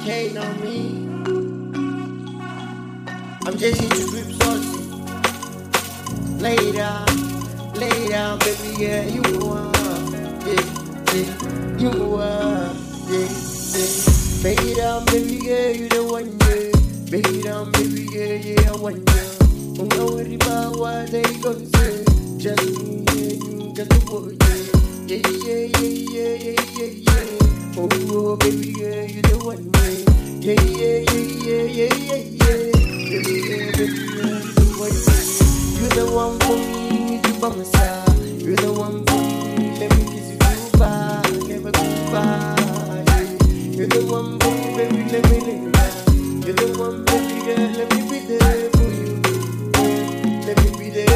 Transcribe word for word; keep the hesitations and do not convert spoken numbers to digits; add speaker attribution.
Speaker 1: hating on me. I'm just in the drip saucy. Lay down, lay down, baby, yeah, you are. Yeah, yeah, you are. Yeah, yeah. Lay down, baby, yeah, you the one, yeah. Lay down, baby, yeah, yeah, I want you. Don't worry about what they gon' say. Just me, yeah, you got the boy, yeah. Yeah, yeah, yeah, yeah, yeah, yeah, yeah. Oh, oh, baby, yeah, you the one, yeah. Yeah, yeah, yeah, yeah, yeah, yeah, yeah. Baby, yeah, baby, yeah, you the one, yeah. You the one for me, you by my side. You the one for me, let me kiss you goodbye, never goodbye. Yeah. You're the one for me, baby, let me lay down. You're the one, baby, girl, let me be there for you.